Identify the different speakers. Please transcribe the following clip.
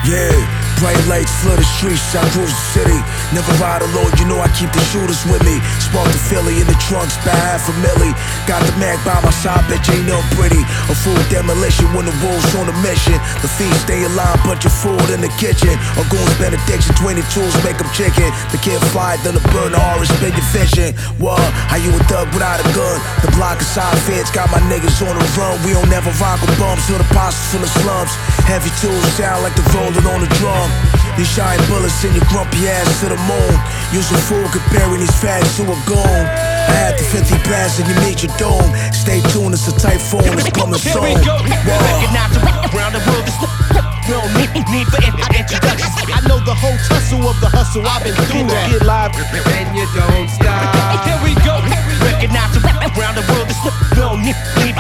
Speaker 1: Yeah, bright lights flood the streets, I cruise the city. Never ride alone, you know I keep the shooters with me. Spark the Philly in the trunks, by half a milli. Got the Mac by my side, bet you ain't no pretty. A full demolition when the wolves on a mission. The fiends stay alive, bunch of food in the kitchen. A goon's benediction, 20 tools make them chicken. The kid fly, then the burn orange, spin your fishing. What? How you a thug without a gun? The block inside feds got my niggas on the run. We don't never rock with bumps till the posters full of slums. Heavy tools sound like the rolling on the drum. These shine bullets in your grumpy ass to the moon. Use a fool comparing these facts to a goon. I had the 50 pass and you meet your dome. Stay tuned, it's a typhoon, it's coming soon.
Speaker 2: Here we go. Recognize around the world. We don't need for introductions. I know the whole tussle of the hustle. I've been through that. Get live and you don't stop. Here we go. Recognize around the world. We don't need